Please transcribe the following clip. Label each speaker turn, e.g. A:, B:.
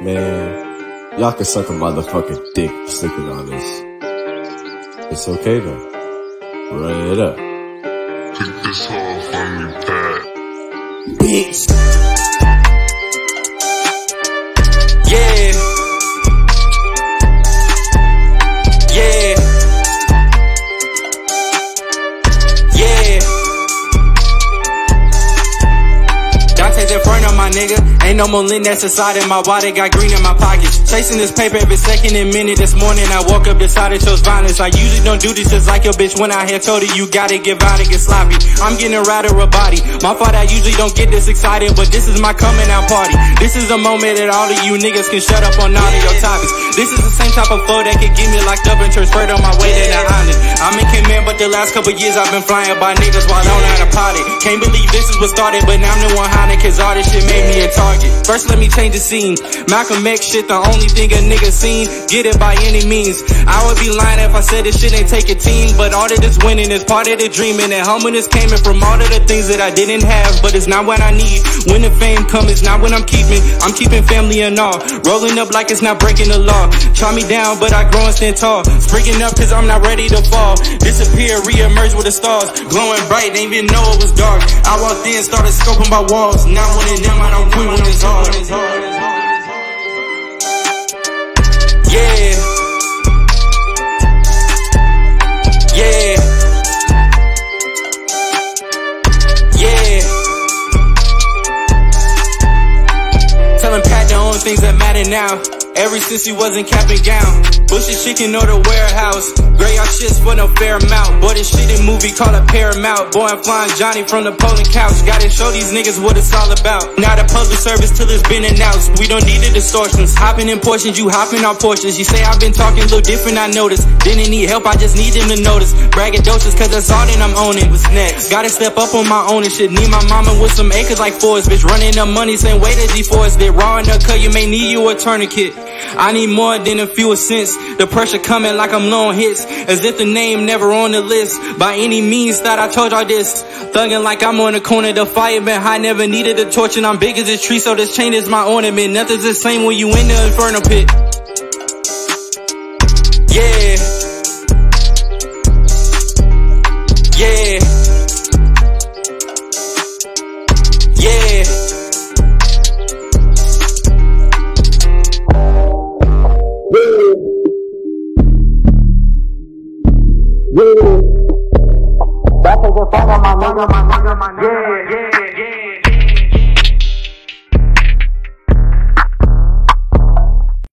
A: Man, y'all can suck a motherfucking dick for sleeping on this. It's okay though. Run it up.
B: Take this off on your back.
A: Bitch.
C: Yeah. Yeah. Yeah. Dante the Inferno, my nigga. Ain't no more lint that's inside in my body. Got green in my pockets. Chasing this paper every second and minute. This morning I woke up, decided chose violence. I usually don't do this just like your bitch when I had told her you gotta get out and get sloppy. I'm getting right of a body. My fault, I usually don't get this excited, but this is my coming out party. This is a moment that all of you niggas can shut up on all of your topics. This is the same type of flow that could get me locked up and transferred on my way to the island. I'm in command, but the last couple years I've been flying by niggas while on out of potty. Can't believe this is what started, but now I'm the one hiding, cause all this shit made me a target. First let me change the scene. Malcolm X shit, the only thing a nigga seen. Get it by any means. I would be lying if I said this shit ain't take a team, but all of this winning is part of the dreaming, and humbleness came in from all of the things that I didn't have, but it's not what I need. When the fame comes, it's not what I'm keeping family and all. Rolling up like it's not breaking the law. Try me down, but I grow and stand tall. Springing up cause I'm not ready to fall. Disappear, re-emerge with the stars. Glowing bright, didn't even know it was dark. I walked in, started scoping my walls. Now when it's them, I don't quit when it's hard. Yeah. Yeah. Yeah. Telling Pat the only things that matter now. Ever since he wasn't cap and gown. Bushy chicken or the warehouse. Gray out shits for no fair amount. Boy, this shit in movie called a Paramount. Boy, I'm flying Johnny from the polling couch. Gotta show these niggas what it's all about. Not a public service till it's been announced. We don't need the distortions. Hopping in portions, you hopping on portions. You say I've been talking a little different, I noticed. Didn't need help, I just need them to notice. Braggadocious, cause that's all that I'm owning. What's next? Gotta step up on my own and shit. Need my mama with some acres like Forrest. Bitch, running up money, same way that G4 did. Raw in the cut, you may need you a tourniquet. I need more than a few cents. The pressure coming like I'm low on hits, as if the name never on the list. By any means, thought I told y'all this. Thugging like I'm on the corner, the fire been high, never needed a torch, and I'm big as this tree, so this chain is my ornament. Nothing's the same when you in the inferno pit. Yeah.